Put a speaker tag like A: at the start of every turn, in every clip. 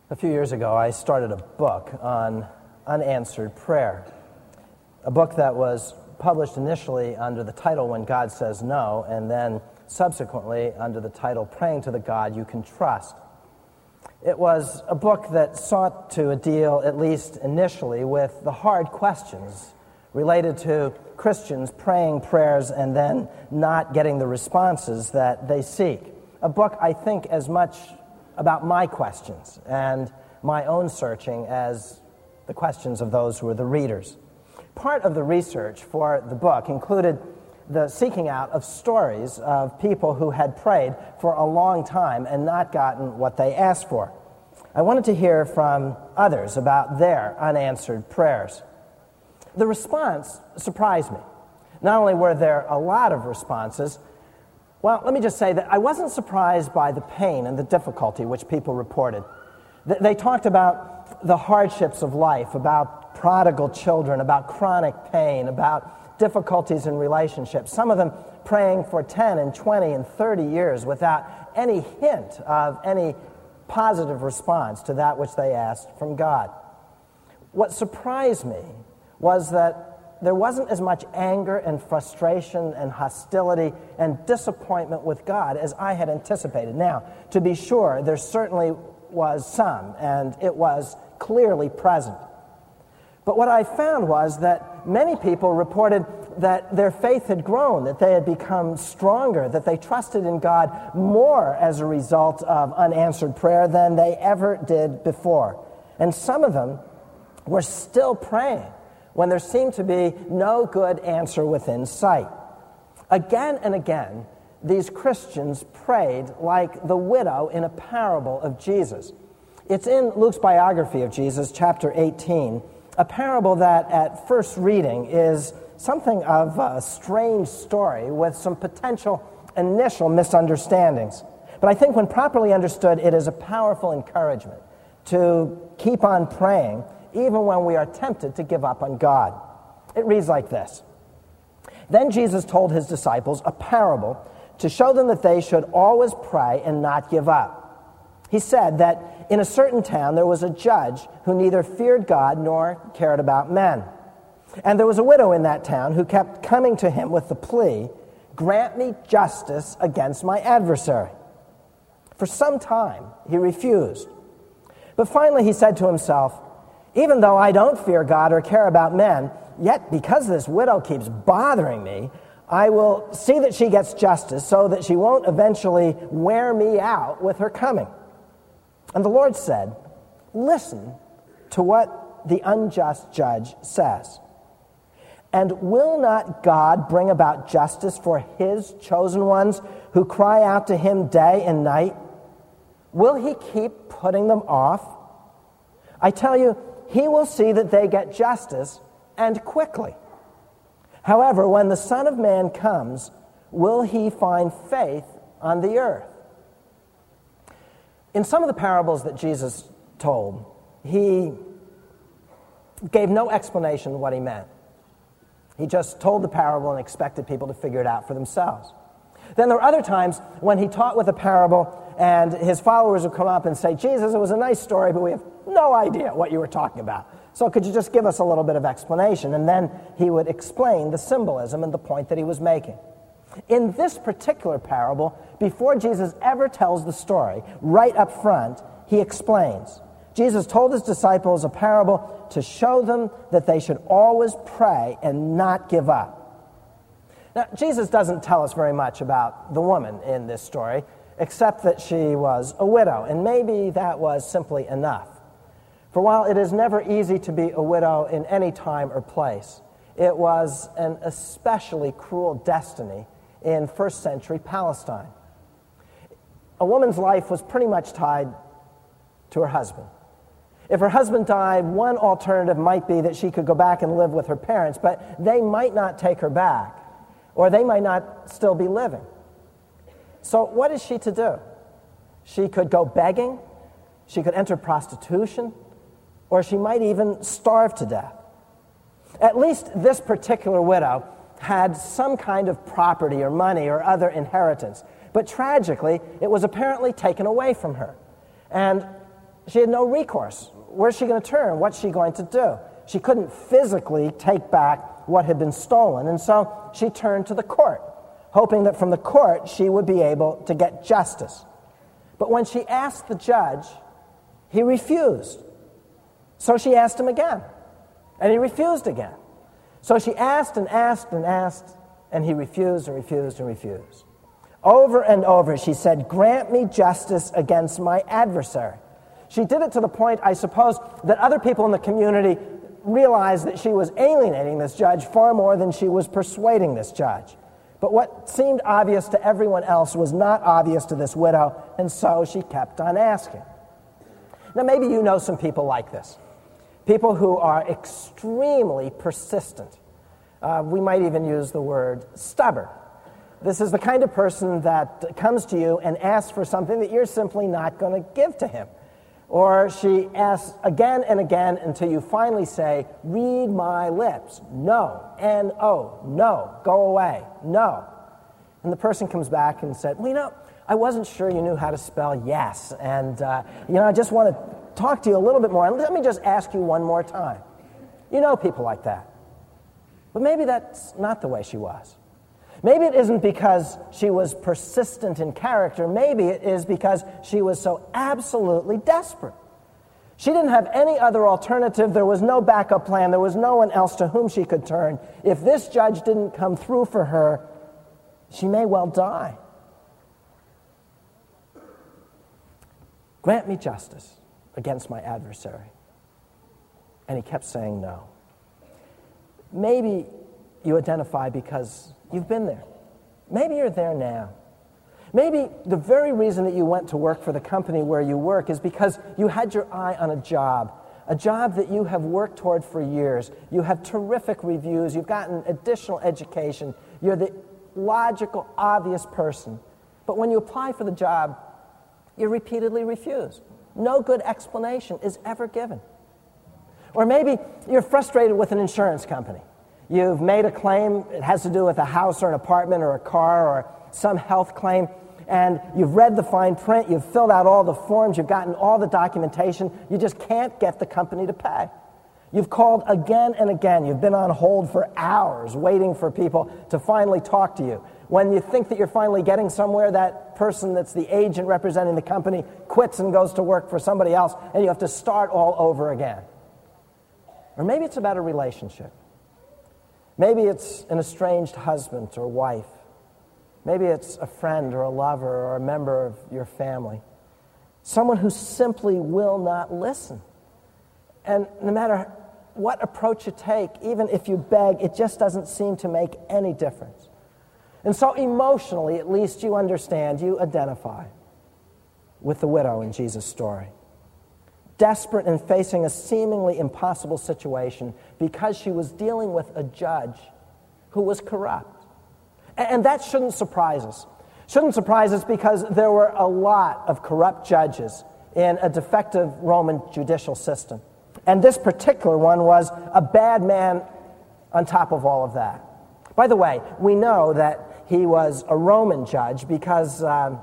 A: A few years ago, I started a book on unanswered prayer, a book that was published initially under the title When God Says No, and then subsequently under the title Praying to the God You Can Trust. It was a book that sought to deal, at least initially, with the hard questions related to Christians praying prayers and then not getting the responses that they seek. A book, I think, as much about my questions and my own searching as the questions of those who were the readers. Part of the research for the book included the seeking out of stories of people who had prayed for a long time and not gotten what they asked for. I wanted to hear from others about their unanswered prayers. The response surprised me. Not only were there a lot of responses, well, let me just say that I wasn't surprised by the pain and the difficulty which people reported. They talked about the hardships of life, about prodigal children, about chronic pain, about difficulties in relationships, some of them praying for 10 and 20 and 30 years without any hint of any positive response to that which they asked from God. What surprised me was that there wasn't as much anger and frustration and hostility and disappointment with God as I had anticipated. Now, to be sure, there certainly was some, and it was clearly present. But what I found was that many people reported that their faith had grown, that they had become stronger, that they trusted in God more as a result of unanswered prayer than they ever did before. And some of them were still praying when there seemed to be no good answer within sight. Again and again, these Christians prayed like the widow in a parable of Jesus. It's in Luke's biography of Jesus, chapter 18, a parable that at first reading is something of a strange story with some potential initial misunderstandings. But I think when properly understood, it is a powerful encouragement to keep on praying even when we are tempted to give up on God. It reads like this. Then Jesus told his disciples a parable to show them that they should always pray and not give up. He said that in a certain town there was a judge who neither feared God nor cared about men. And there was a widow in that town who kept coming to him with the plea, "Grant me justice against my adversary." For some time he refused. But finally he said to himself, "Even though I don't fear God or care about men, yet because this widow keeps bothering me, I will see that she gets justice so that she won't eventually wear me out with her coming." And the Lord said, "Listen to what the unjust judge says. And will not God bring about justice for his chosen ones who cry out to him day and night? Will he keep putting them off? I tell you, he will see that they get justice, and quickly. However, when the Son of Man comes, will he find faith on the earth?" In some of the parables that Jesus told, he gave no explanation of what he meant. He just told the parable and expected people to figure it out for themselves. Then there were other times when he taught with a parable and his followers would come up and say, "Jesus, it was a nice story, but we have no idea what you were talking about. So could you just give us a little bit of explanation?" And then he would explain the symbolism and the point that he was making. In this particular parable, before Jesus ever tells the story, right up front, he explains. Jesus told his disciples a parable to show them that they should always pray and not give up. Now, Jesus doesn't tell us very much about the woman in this story, except that she was a widow, and maybe that was simply enough. For while it is never easy to be a widow in any time or place, it was an especially cruel destiny in first century Palestine. A woman's life was pretty much tied to her husband. If her husband died, one alternative might be that she could go back and live with her parents, but they might not take her back, or they might not still be living. So what is she to do? She could go begging, she could enter prostitution, or she might even starve to death. At least this particular widow had some kind of property or money or other inheritance, but tragically, it was apparently taken away from her. And she had no recourse. Where's she going to turn? What's she going to do? She couldn't physically take back what had been stolen, and so she turned to the court, hoping that from the court she would be able to get justice. But when she asked the judge, he refused. So she asked him again, and he refused again. So she asked and asked and asked, and he refused and refused and refused. Over and over she said, "Grant me justice against my adversary." She did it to the point, I suppose, that other people in the community realized that she was alienating this judge far more than she was persuading this judge. But what seemed obvious to everyone else was not obvious to this widow, and so she kept on asking. Now, maybe you know some people like this. People who are extremely persistent. We might even use the word stubborn. This is the kind of person that comes to you and asks for something that you're simply not going to give to him. Or she asks again and again until you finally say, "Read my lips." "No." "N-O." "No." "Go away." "No." And the person comes back and said, "Well, I wasn't sure you knew how to spell yes. And, I just want to talk to you a little bit more. Let me just ask you one more time." You know people like that. But maybe that's not the way she was. Maybe it isn't because she was persistent in character. Maybe it is because she was so absolutely desperate. She didn't have any other alternative. There was no backup plan. There was no one else to whom she could turn. If this judge didn't come through for her, she may well die. "Grant me justice against my adversary." And he kept saying no. Maybe you identify because you've been there. Maybe you're there now. Maybe the very reason that you went to work for the company where you work is because you had your eye on a job that you have worked toward for years. You have terrific reviews. You've gotten additional education. You're the logical, obvious person. But when you apply for the job, you're repeatedly refused. No good explanation is ever given. Or maybe you're frustrated with an insurance company. You've made a claim. It has to do with a house or an apartment or a car or some health claim, and you've read the fine print. You've filled out all the forms. You've gotten all the documentation. You just can't get the company to pay. You've called again and again. You've been on hold for hours waiting for people to finally talk to you. When you think that you're finally getting somewhere, that person that's the agent representing the company quits and goes to work for somebody else, and you have to start all over again. Or maybe it's about a relationship. Maybe it's an estranged husband or wife. Maybe it's a friend or a lover or a member of your family. Someone who simply will not listen. And no matter what approach you take, even if you beg, it just doesn't seem to make any difference. And so emotionally, at least you understand, you identify with the widow in Jesus' story. Desperate and facing a seemingly impossible situation because she was dealing with a judge who was corrupt. And that shouldn't surprise us. Shouldn't surprise us because there were a lot of corrupt judges in a defective Roman judicial system. And this particular one was a bad man on top of all of that. By the way, we know that he was a Roman judge because,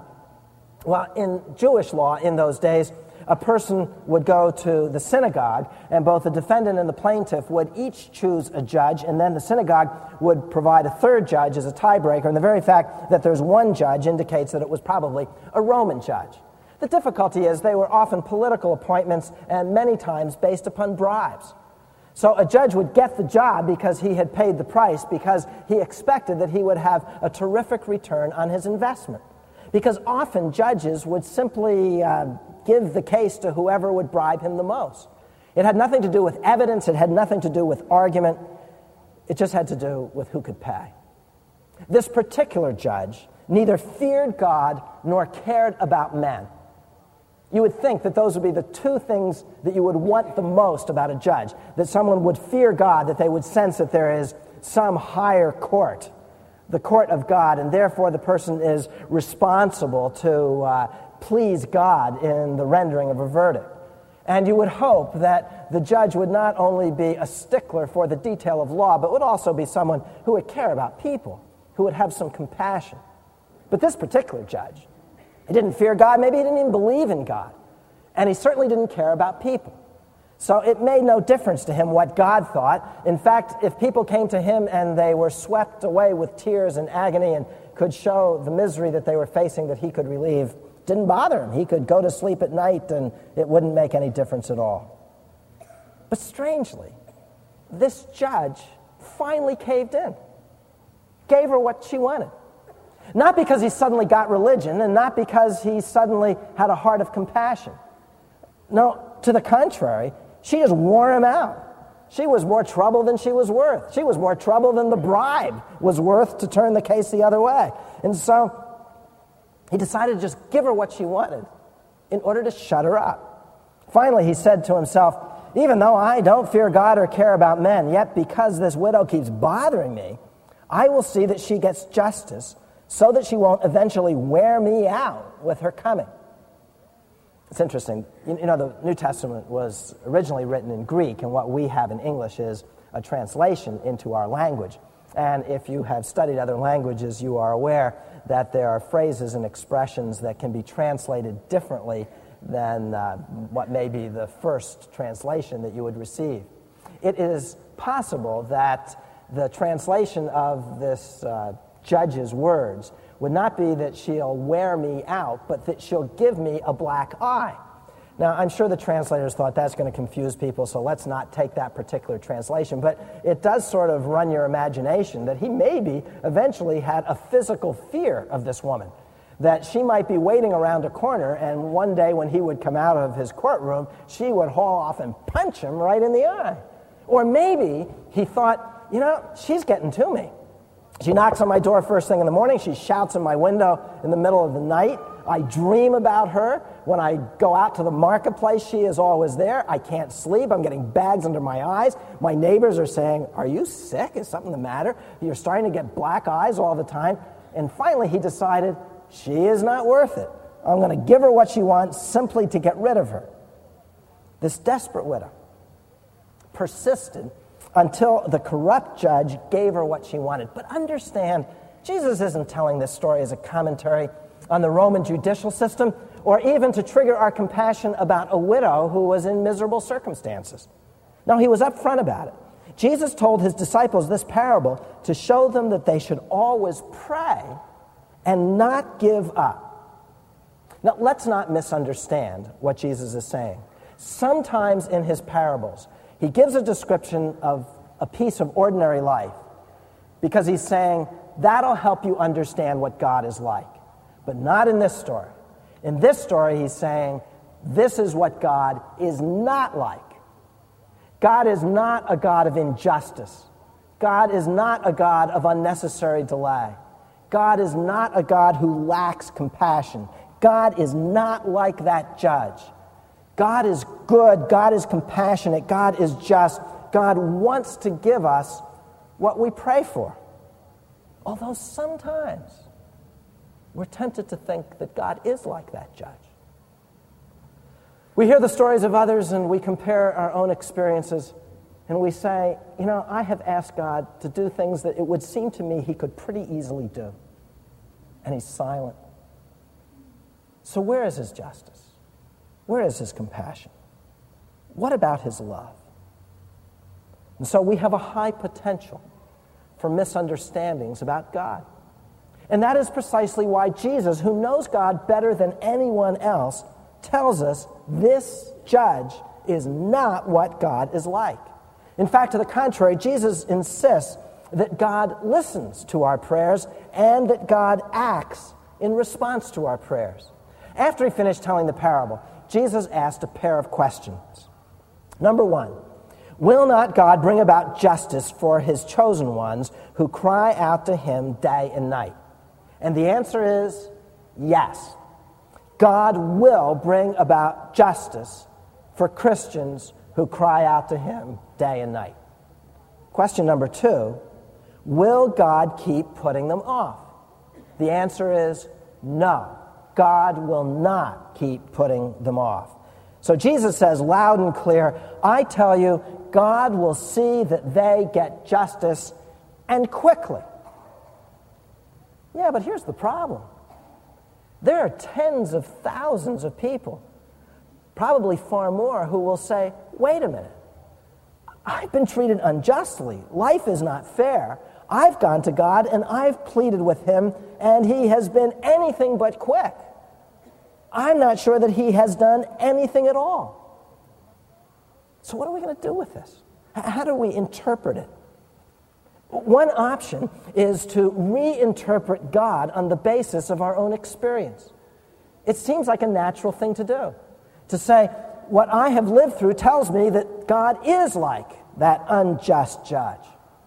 A: in Jewish law in those days, a person would go to the synagogue, and both the defendant and the plaintiff would each choose a judge, and then the synagogue would provide a third judge as a tiebreaker, and the very fact that there's one judge indicates that it was probably a Roman judge. The difficulty is they were often political appointments and many times based upon bribes. So a judge would get the job because he had paid the price, because he expected that he would have a terrific return on his investment. Because often judges would simply give the case to whoever would bribe him the most. It had nothing to do with evidence. It had nothing to do with argument. It just had to do with who could pay. This particular judge neither feared God nor cared about men. You would think that those would be the two things that you would want the most about a judge, that someone would fear God, that they would sense that there is some higher court, the court of God, and therefore the person is responsible to please God in the rendering of a verdict. And you would hope that the judge would not only be a stickler for the detail of law, but would also be someone who would care about people, who would have some compassion. But this particular judge, he didn't fear God. Maybe he didn't even believe in God. And he certainly didn't care about people. So it made no difference to him what God thought. In fact, if people came to him and they were swept away with tears and agony and could show the misery that they were facing that he could relieve, didn't bother him. He could go to sleep at night and it wouldn't make any difference at all. But strangely, this judge finally caved in, gave her what she wanted. Not because he suddenly got religion and not because he suddenly had a heart of compassion. No, to the contrary, she just wore him out. She was more trouble than she was worth. She was more trouble than the bribe was worth to turn the case the other way. And so he decided to just give her what she wanted in order to shut her up. Finally, he said to himself, even though I don't fear God or care about men, yet because this widow keeps bothering me, I will see that she gets justice so that she won't eventually wear me out with her coming. It's interesting. You know, the New Testament was originally written in Greek, and what we have in English is a translation into our language. And if you have studied other languages, you are aware that there are phrases and expressions that can be translated differently than what may be the first translation that you would receive. It is possible that the translation of this judge's words would not be that she'll wear me out, but that she'll give me a black eye. Now, I'm sure the translators thought that's going to confuse people, so let's not take that particular translation. But it does sort of run your imagination that he maybe eventually had a physical fear of this woman, that she might be waiting around a corner, and one day when he would come out of his courtroom, she would haul off and punch him right in the eye. Or maybe he thought, you know, she's getting to me. She knocks on my door first thing in the morning. She shouts in my window in the middle of the night. I dream about her. When I go out to the marketplace, she is always there. I can't sleep. I'm getting bags under my eyes. My neighbors are saying, are you sick? Is something the matter? You're starting to get black eyes all the time. And finally, he decided, she is not worth it. I'm going to give her what she wants simply to get rid of her. This desperate widow persisted until the corrupt judge gave her what she wanted. But understand, Jesus isn't telling this story as a commentary on the Roman judicial system or even to trigger our compassion about a widow who was in miserable circumstances. No, he was upfront about it. Jesus told his disciples this parable to show them that they should always pray and not give up. Now, let's not misunderstand what Jesus is saying. Sometimes in his parables, he gives a description of a piece of ordinary life because he's saying, that'll help you understand what God is like. But not in this story. In this story, he's saying, this is what God is not like. God is not a God of injustice. God is not a God of unnecessary delay. God is not a God who lacks compassion. God is not like that judge. God is good. God is compassionate. God is just. God wants to give us what we pray for. Although sometimes we're tempted to think that God is like that judge. We hear the stories of others and we compare our own experiences and we say, you know, I have asked God to do things that it would seem to me he could pretty easily do. And he's silent. So where is his justice? Where is his compassion? What about his love? And so we have a high potential for misunderstandings about God. And that is precisely why Jesus, who knows God better than anyone else, tells us this judge is not what God is like. In fact, to the contrary, Jesus insists that God listens to our prayers and that God acts in response to our prayers. After he finished telling the parable, Jesus asked a pair of questions. Number one, will not God bring about justice for his chosen ones who cry out to him day and night? And the answer is yes. God will bring about justice for Christians who cry out to him day and night. Question number two, will God keep putting them off? The answer is no. God will not keep putting them off. So Jesus says loud and clear, I tell you, God will see that they get justice and quickly. Yeah, but here's the problem. There are tens of thousands of people Probably far more who will say, wait a minute, I've been treated unjustly. Life is not fair. I've gone to God and I've pleaded with him, and he has been anything but quick. I'm not sure that he has done anything at all. So what are we going to do with this? How do we interpret it? One option is to reinterpret God on the basis of our own experience. It seems like a natural thing to do. To say, what I have lived through tells me that God is like that unjust judge.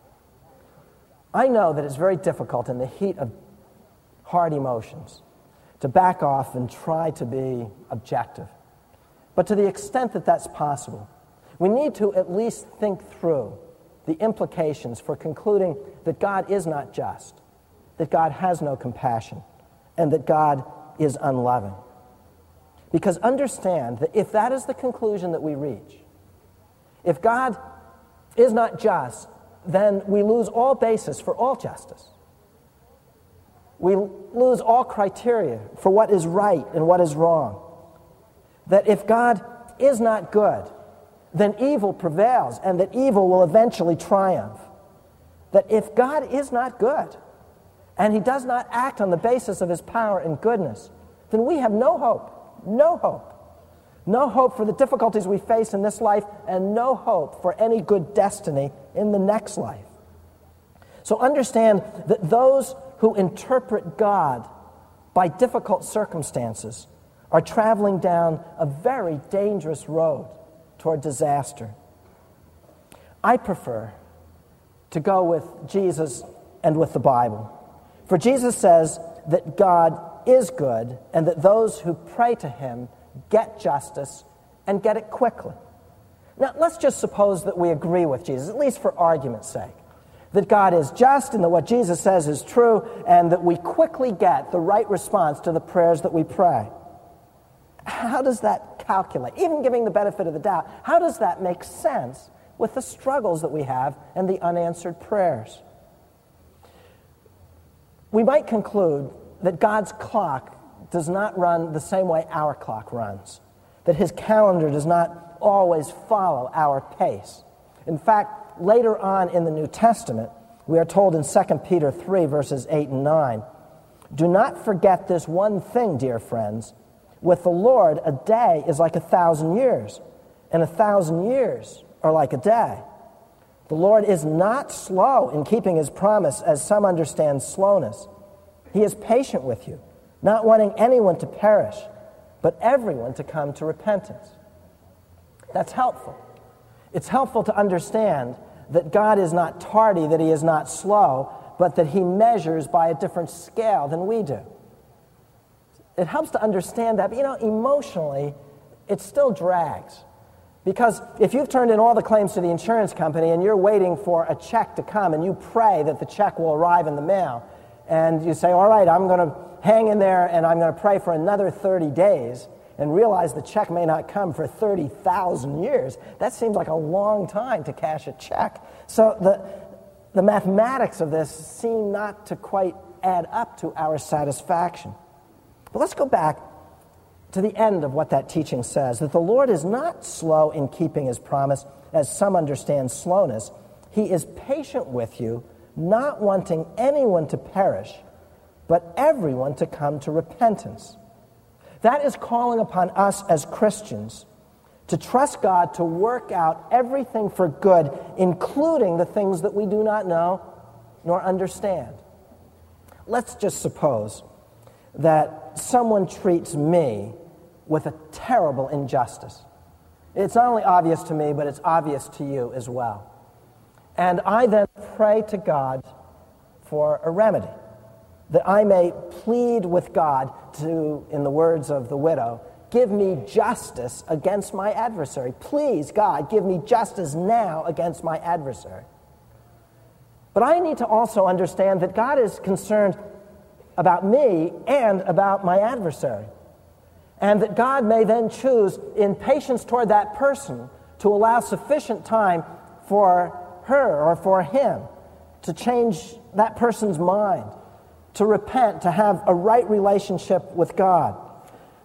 A: I know that it's very difficult in the heat of hard emotions to back off and try to be objective. But to the extent that that's possible, we need to at least think through the implications for concluding that God is not just, that God has no compassion, and that God is unloving. Because understand that if that is the conclusion that we reach, if God is not just, then we lose all basis for all justice. We lose all criteria for what is right and what is wrong. That if God is not good, then evil prevails, and that evil will eventually triumph. That if God is not good, and he does not act on the basis of his power and goodness, then we have no hope, no hope. No hope for the difficulties we face in this life, and no hope for any good destiny in the next life. So understand that those who interpret God by difficult circumstances are traveling down a very dangerous road toward disaster. I prefer to go with Jesus and with the Bible. For Jesus says that God is good and that those who pray to him get justice and get it quickly. Now, let's just suppose that we agree with Jesus, at least for argument's sake, that God is just and that what Jesus says is true, and that we quickly get the right response to the prayers that we pray. How does that calculate? Even giving the benefit of the doubt, how does that make sense with the struggles that we have and the unanswered prayers? We might conclude that God's clock does not run the same way our clock runs, that his calendar does not always follow our pace. In fact, later on in the New Testament, we are told in 2 Peter 3, verses 8 and 9, "Do not forget this one thing, dear friends. With the Lord, a day is like 1,000 years, and 1,000 years are like a day. The Lord is not slow in keeping his promise, as some understand slowness. He is patient with you, not wanting anyone to perish, but everyone to come to repentance." That's helpful. It's helpful to understand that God is not tardy, that he is not slow, but that he measures by a different scale than we do. It helps to understand that, but emotionally, it still drags. Because if you've turned in all the claims to the insurance company and you're waiting for a check to come and you pray that the check will arrive in the mail, and you say, all right, I'm going to hang in there and I'm going to pray for another 30 days, and realize the check may not come for 30,000 years, that seems like a long time to cash a check. So the mathematics of this seem not to quite add up to our satisfaction. But let's go back to the end of what that teaching says, that the Lord is not slow in keeping his promise, as some understand slowness. He is patient with you, not wanting anyone to perish, but everyone to come to repentance. That is calling upon us as Christians to trust God to work out everything for good, including the things that we do not know nor understand. Let's just suppose that someone treats me with a terrible injustice. It's not only obvious to me, but it's obvious to you as well. And I then pray to God for a remedy, that I may plead with God to, in the words of the widow, give me justice against my adversary. Please, God, give me justice now against my adversary. But I need to also understand that God is concerned about me and about my adversary. And that God may then choose, in patience toward that person, to allow sufficient time for her or for him to change that person's mind, to repent, to have a right relationship with God.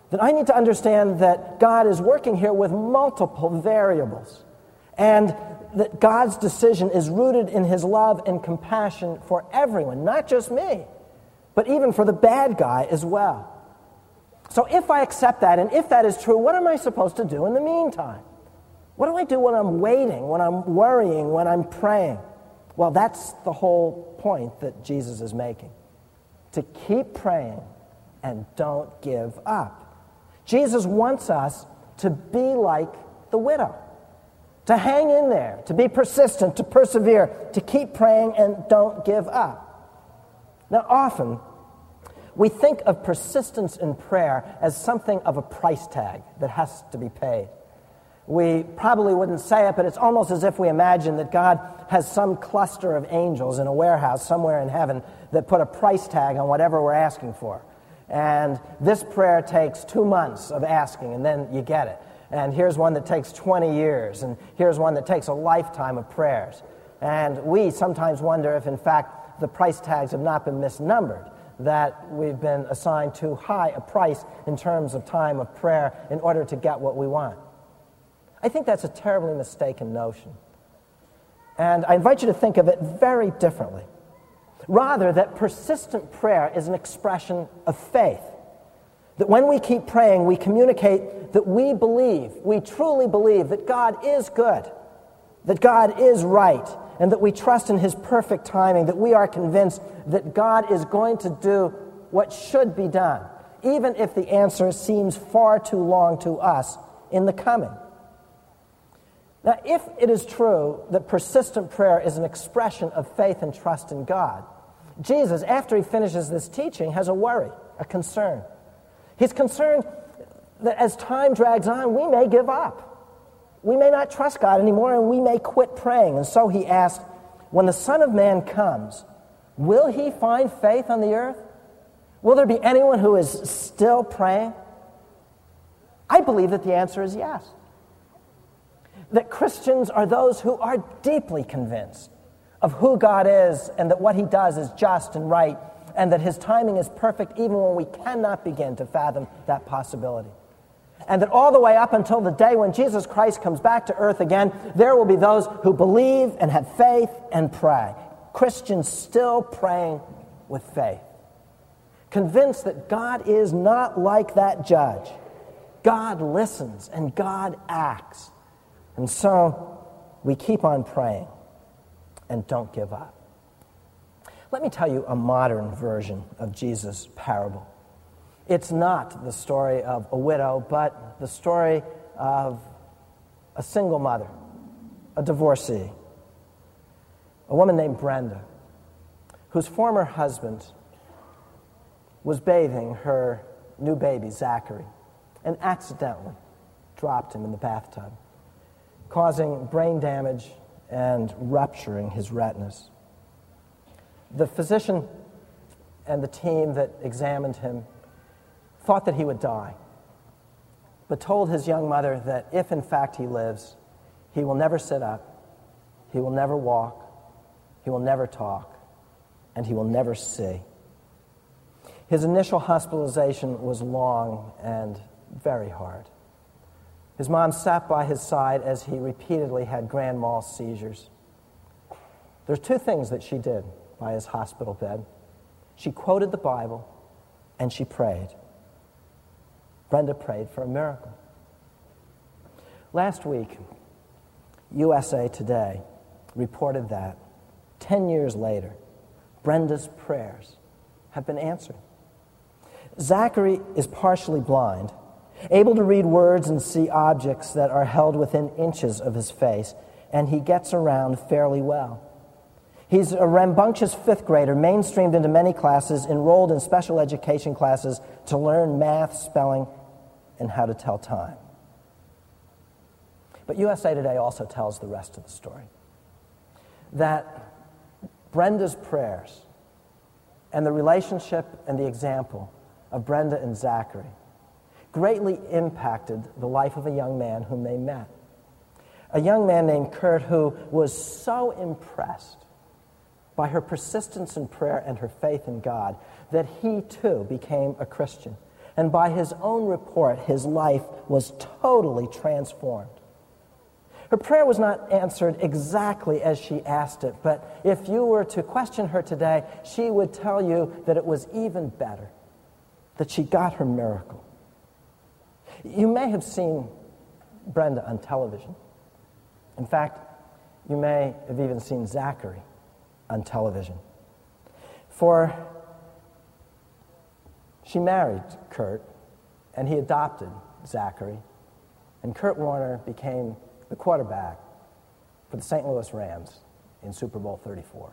A: That I need to understand that God is working here with multiple variables, and that God's decision is rooted in his love and compassion for everyone, not just me, but even for the bad guy as well. So if I accept that, and if that is true, what am I supposed to do in the meantime? What do I do when I'm waiting, when I'm worrying, when I'm praying? Well, that's the whole point that Jesus is making. To keep praying and don't give up. Jesus wants us to be like the widow, to hang in there, to be persistent, to persevere, to keep praying and don't give up. Now, often, we think of persistence in prayer as something of a price tag that has to be paid. We probably wouldn't say it, but it's almost as if we imagine that God has some cluster of angels in a warehouse somewhere in heaven that put a price tag on whatever we're asking for. And this prayer takes 2 months of asking, and then you get it. And here's one that takes 20 years, and here's one that takes a lifetime of prayers. And we sometimes wonder if, in fact, the price tags have not been misnumbered, that we've been assigned too high a price in terms of time of prayer in order to get what we want. I think that's a terribly mistaken notion. And I invite you to think of it very differently. Rather, that persistent prayer is an expression of faith. That when we keep praying, we communicate that we believe, we truly believe that God is good, that God is right, and that we trust in his perfect timing, that we are convinced that God is going to do what should be done, even if the answer seems far too long to us in the coming. Now, if it is true that persistent prayer is an expression of faith and trust in God, Jesus, after he finishes this teaching, has a worry, a concern. He's concerned that as time drags on, we may give up. We may not trust God anymore, and we may quit praying. And so he asked, when the Son of Man comes, will he find faith on the earth? Will there be anyone who is still praying? I believe that the answer is yes. That Christians are those who are deeply convinced of who God is and that what he does is just and right and that his timing is perfect even when we cannot begin to fathom that possibility. And that all the way up until the day when Jesus Christ comes back to earth again, there will be those who believe and have faith and pray. Christians still praying with faith. Convinced that God is not like that judge. God listens and God acts. And so we keep on praying and don't give up. Let me tell you a modern version of Jesus' parable. It's not the story of a widow, but the story of a single mother, a divorcee, a woman named Brenda, whose former husband was bathing her new baby, Zachary, and accidentally dropped him in the bathtub, causing brain damage and rupturing his retinas. The physician and the team that examined him thought that he would die, but told his young mother that if in fact he lives, he will never sit up, he will never walk, he will never talk, and he will never see. His initial hospitalization was long and very hard. His mom sat by his side as he repeatedly had grand mal seizures. There's two things that she did by his hospital bed. She quoted the Bible and she prayed. Brenda prayed for a miracle. Last week, USA Today reported that 10 years later, Brenda's prayers have been answered. Zachary is partially blind, able to read words and see objects that are held within inches of his face, and he gets around fairly well. He's a rambunctious fifth grader, mainstreamed into many classes, enrolled in special education classes to learn math, spelling, and how to tell time. But USA Today also tells the rest of the story. That Brenda's prayers and the relationship and the example of Brenda and Zachary greatly impacted the life of a young man whom they met. A young man named Kurt who was so impressed by her persistence in prayer and her faith in God that he too became a Christian. And by his own report, his life was totally transformed. Her prayer was not answered exactly as she asked it, but if you were to question her today, she would tell you that it was even better, that she got her miracle. You may have seen Brenda on television. In fact, you may have even seen Zachary on television. For she married Kurt, and he adopted Zachary, and Kurt Warner became the quarterback for the St. Louis Rams in Super Bowl 34.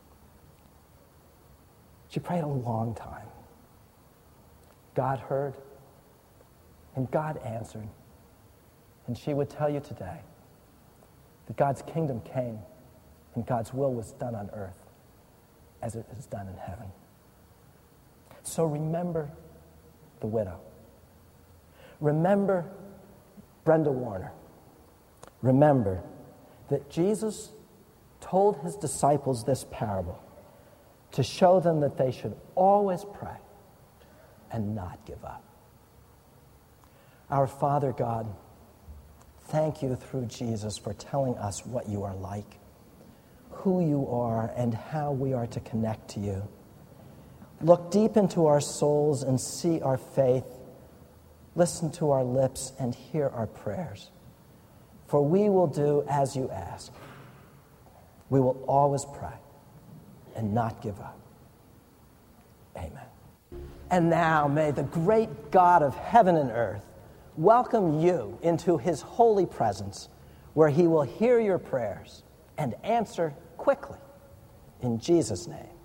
A: She prayed a long time. God heard, and God answered. And she would tell you today that God's kingdom came and God's will was done on earth as it is done in heaven. So remember the widow. Remember Brenda Warner. Remember that Jesus told his disciples this parable to show them that they should always pray and not give up. Our Father God, thank you through Jesus for telling us what you are like, who you are, and how we are to connect to you. Look deep into our souls and see our faith. Listen to our lips and hear our prayers. For we will do as you ask. We will always pray and not give up. Amen. And now may the great God of heaven and earth welcome you into his holy presence, where he will hear your prayers and answer quickly. In Jesus' name.